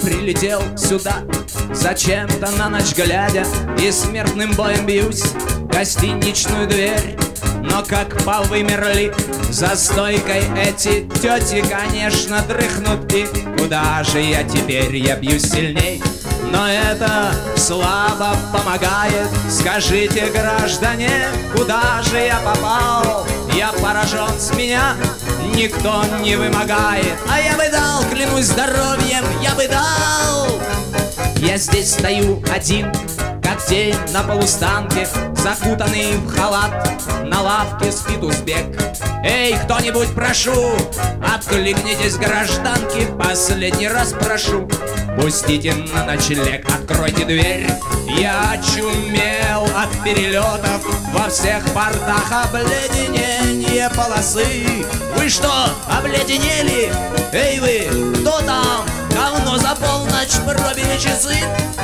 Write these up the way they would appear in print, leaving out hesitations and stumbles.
прилетел сюда зачем-то на ночь глядя, и смертным боем бьюсь в гостиничную дверь. Но как повымерли за стойкой эти тети, конечно, дрыхнут, и куда же я теперь? Я бьюсь сильней, но это слабо помогает. Скажите, граждане, куда же я попал? Я поражен, с меня никто не вымогает. А я бы дал, клянусь здоровьем, я бы дал. Я здесь стою один, как тень на полустанке, закутанный в халат, на лавке спит узбек. Эй, кто-нибудь, прошу, откликнитесь, гражданки, последний раз прошу, пустите на ночлег, откройте дверь. Я очумел от перелетов, во всех портах обледенение полосы. Вы что, обледенели? Эй вы, кто там? Давно за полночь пробили часы.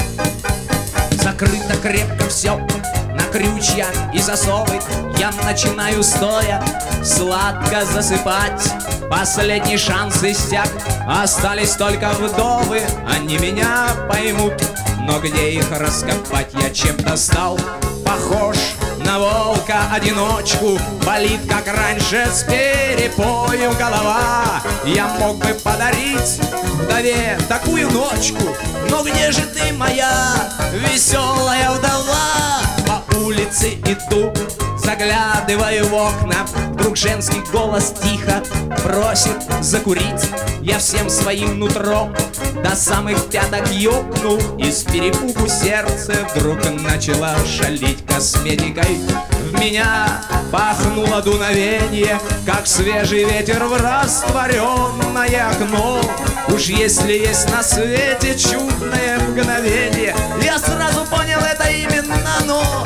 Закрыто крепко все на крючья и засовы. Я начинаю стоя сладко засыпать. Последний шанс иссяк, остались только вдовы. Они меня поймут, но где их раскопать? Я чем-то стал похож на волка-одиночку. Болит, как раньше, с перепою голова. Я мог бы подарить вдове такую ночку, но где же ты, моя веселая вдова? По улице иду, заглядываю в окна. Вдруг женский голос тихо просит закурить. Я всем своим нутром до самых пяток ёкнул, и с перепугу сердце вдруг начало шалить. Косметикой в меня пахнуло дуновенье, как свежий ветер в растворенное окно. Уж если есть на свете чудное мгновенье, я сразу понял, это именно оно.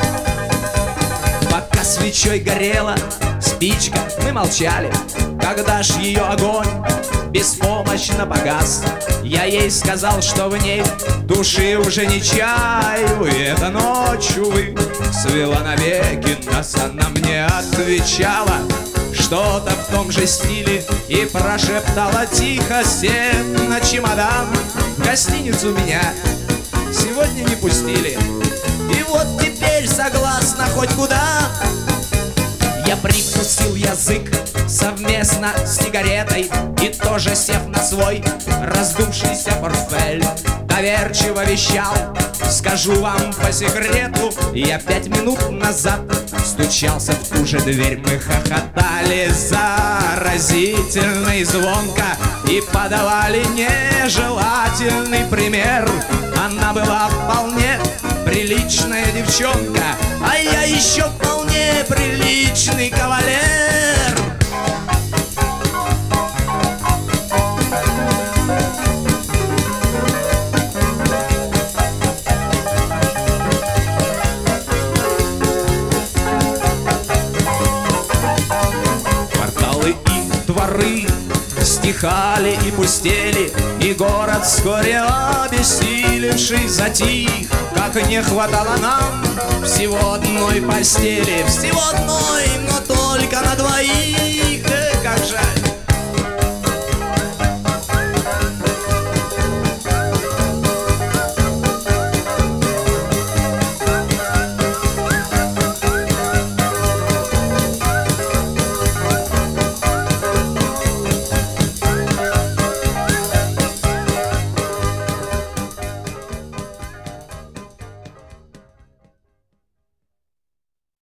Пока свечой горела спичка, мы молчали. Когда ж ее огонь беспомощно погас, я ей сказал, что в ней души уже не чаю. И эта ночь, увы, свела навеки нас. Она мне отвечала что-то в том же стиле и прошептала тихо: сев на чемодан, в гостиницу меня сегодня не пустили. И вот теперь согласна хоть куда. Я прикусил язык совместно с сигаретой и тоже, сев на свой раздувшийся портфель, доверчиво вещал: скажу вам по секрету, я 5 минут назад стучался в ту же дверь. Мы хохотали заразительно и звонко и подавали нежелательный пример. Она была вполне приличная девчонка, а я еще вполне приличный кавалер. Кварталы и дворы стихали и пустели, и город вскоре обессилевший затих. Как не хватало нам всего одной постели, всего одной, но только на двоих. Как жаль.